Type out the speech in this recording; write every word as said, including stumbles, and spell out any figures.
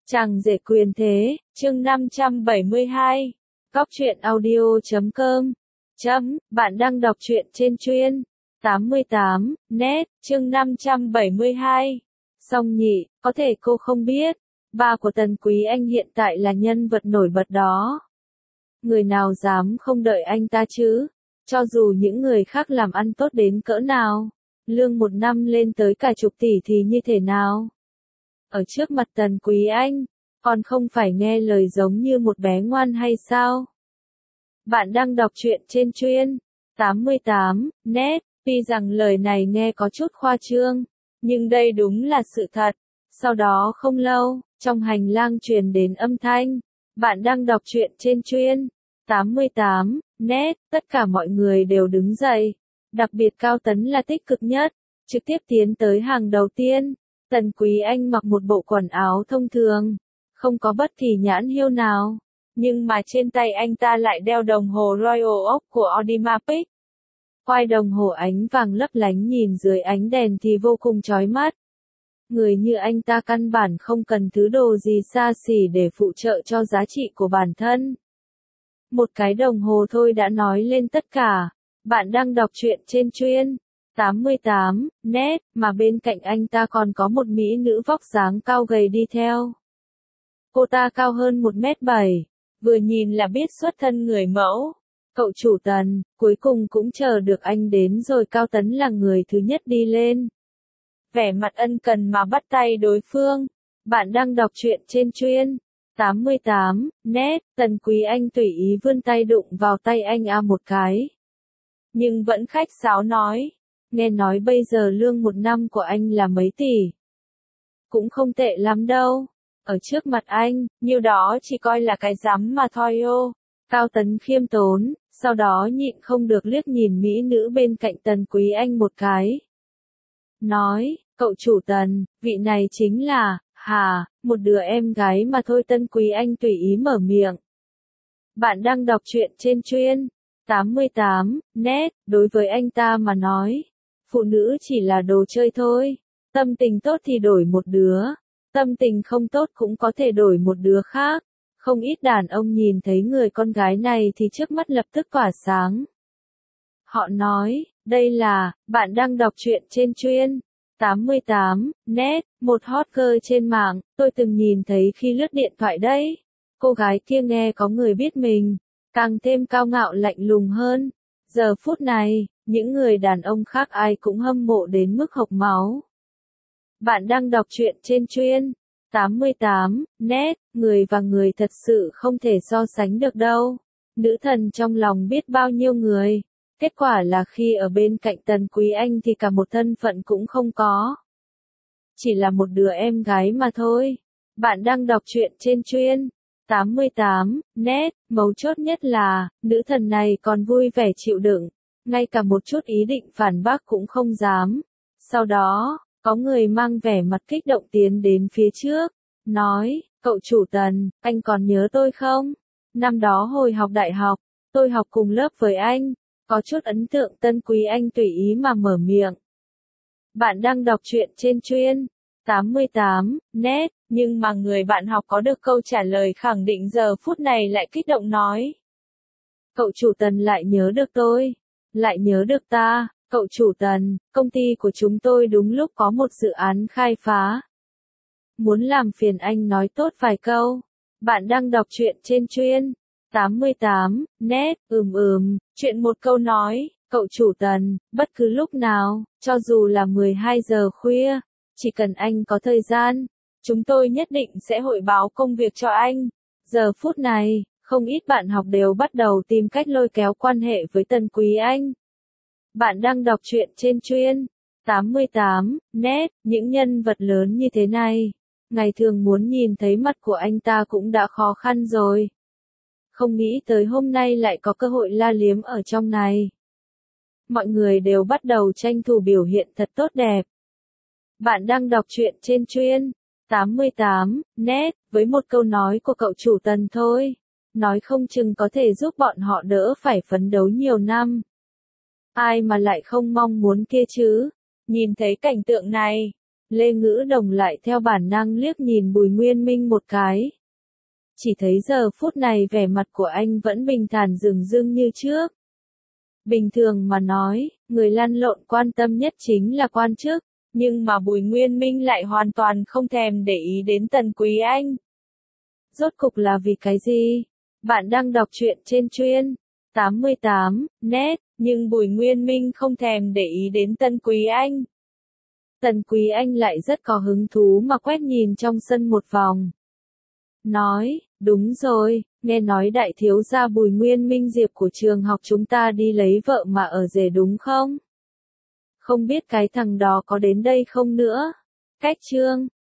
Chàng rể quyền thế, chương năm trăm bảy mươi hai. Góc truyện audio chấm com. Chấm, bạn đang đọc truyện trên chuyên. tám mươi tám, net, chương năm trăm bảy mươi hai. Song nhị, có thể cô không biết, ba của Tần Quý Anh hiện tại là nhân vật nổi bật đó. Người nào dám không đợi anh ta chứ? Cho dù những người khác làm ăn tốt đến cỡ nào, lương một năm lên tới cả chục tỷ thì như thế nào? Ở trước mặt Tần Quý Anh, còn không phải nghe lời giống như một bé ngoan hay sao? Bạn đang đọc truyện trên chuyên. tám mươi tám, net, tuy rằng lời này nghe có chút khoa trương, nhưng đây đúng là sự thật. Sau đó không lâu, trong hành lang truyền đến âm thanh. Bạn đang đọc truyện trên chuyên. tám mươi tám, net, tất cả mọi người đều đứng dậy. Đặc biệt Cao Tấn là tích cực nhất, trực tiếp tiến tới hàng đầu tiên. Tần Quý Anh mặc một bộ quần áo thông thường, không có bất kỳ nhãn hiệu nào, nhưng mà trên tay anh ta lại đeo đồng hồ Royal Oak của Audemars. Quai đồng hồ ánh vàng lấp lánh nhìn dưới ánh đèn thì vô cùng chói mắt. Người như anh ta căn bản không cần thứ đồ gì xa xỉ để phụ trợ cho giá trị của bản thân. Một cái đồng hồ thôi đã nói lên tất cả. Bạn đang đọc truyện trên chuyên. tám mươi tám, net, mà bên cạnh anh ta còn có một mỹ nữ vóc dáng cao gầy đi theo. Cô ta cao hơn một mét bảy, vừa nhìn là biết xuất thân người mẫu. Cậu chủ Tần, cuối cùng cũng chờ được anh đến rồi. Cao Tấn là người thứ nhất đi lên. Vẻ mặt ân cần mà bắt tay đối phương. Bạn đang đọc truyện trên chuyên. tám mươi tám, net, Tần Quý Anh tùy ý vươn tay đụng vào tay anh a một cái. Nhưng vẫn khách sáo nói. Nghe nói bây giờ lương một năm của anh là mấy tỷ. Cũng không tệ lắm đâu. Ở trước mặt anh, nhiêu đó chỉ coi là cái rắm mà thôi ô. Cao Tấn khiêm tốn, sau đó nhịn không được liếc nhìn mỹ nữ bên cạnh Tần Quý Anh một cái. Nói, cậu chủ Tần, vị này chính là, hà, một đứa em gái mà thôi. Tần Quý Anh tùy ý mở miệng. Bạn đang đọc truyện trên chuyên. tám mươi tám, net, đối với anh ta mà nói. Phụ nữ chỉ là đồ chơi thôi. Tâm tình tốt thì đổi một đứa. Tâm tình không tốt cũng có thể đổi một đứa khác. Không ít đàn ông nhìn thấy người con gái này thì trước mắt lập tức tỏa sáng. Họ nói, đây là, bạn đang đọc truyện trên chuyên. tám mươi tám, net, một hot girl trên mạng, tôi từng nhìn thấy khi lướt điện thoại đấy. Cô gái kia nghe có người biết mình, càng thêm cao ngạo lạnh lùng hơn. Giờ phút này, những người đàn ông khác ai cũng hâm mộ đến mức hộc máu. Bạn đang đọc truyện trên chuyên. tám mươi tám, net, người và người thật sự không thể so sánh được đâu. Nữ thần trong lòng biết bao nhiêu người. Kết quả là khi ở bên cạnh Tần Quý Anh thì cả một thân phận cũng không có. Chỉ là một đứa em gái mà thôi. Bạn đang đọc truyện trên chuyên. tám mươi tám, net, mấu chốt nhất là, nữ thần này còn vui vẻ chịu đựng. Ngay cả một chút ý định phản bác cũng không dám. Sau đó, có người mang vẻ mặt kích động tiến đến phía trước. Nói, cậu chủ Tần, anh còn nhớ tôi không? Năm đó hồi học đại học, tôi học cùng lớp với anh. Có chút ấn tượng. Tần Quý Anh tùy ý mà mở miệng. Bạn đang đọc truyện trên chuyên. tám mươi tám, net, nhưng mà người bạn học có được câu trả lời khẳng định giờ phút này lại kích động nói. Cậu chủ Tần lại nhớ được tôi. Lại nhớ được ta. Cậu chủ Tần, công ty của chúng tôi đúng lúc có một dự án khai phá. Muốn làm phiền anh nói tốt vài câu. Bạn đang đọc truyện trên chuyên. tám mươi tám, net, ừm ừm, chuyện một câu nói, cậu chủ Tần, bất cứ lúc nào, cho dù là mười hai giờ khuya, chỉ cần anh có thời gian, chúng tôi nhất định sẽ hội báo công việc cho anh. Giờ phút này, không ít bạn học đều bắt đầu tìm cách lôi kéo quan hệ với Tần Quý Anh. Bạn đang đọc truyện trên chuyên. tám mươi tám, net, những nhân vật lớn như thế này. Ngày thường muốn nhìn thấy mặt của anh ta cũng đã khó khăn rồi. Không nghĩ tới hôm nay lại có cơ hội la liếm ở trong này. Mọi người đều bắt đầu tranh thủ biểu hiện thật tốt đẹp. Bạn đang đọc truyện trên chuyên. tám mươi tám, net, với một câu nói của cậu chủ Tần thôi. Nói không chừng có thể giúp bọn họ đỡ phải phấn đấu nhiều năm. Ai mà lại không mong muốn kia chứ. Nhìn thấy cảnh tượng này, Lê Ngữ Đồng lại theo bản năng liếc nhìn Bùi Nguyên Minh một cái. Chỉ thấy giờ phút này vẻ mặt của anh vẫn bình thản dửng dưng như trước. Bình thường mà nói, người lăn lộn quan tâm nhất chính là quan chức, nhưng mà Bùi Nguyên Minh lại hoàn toàn không thèm để ý đến Tần Quý Anh. Rốt cục là vì cái gì? Bạn đang đọc truyện trên chuyên tám mươi tám net, nhưng Bùi Nguyên Minh không thèm để ý đến Tần Quý Anh. Tần Quý Anh lại rất có hứng thú mà quét nhìn trong sân một vòng. Nói, đúng rồi, nghe nói đại thiếu gia Bùi Nguyên Minh Diệp của trường học chúng ta đi lấy vợ mà ở rể đúng không? Không biết cái thằng đó có đến đây không nữa? Cách chương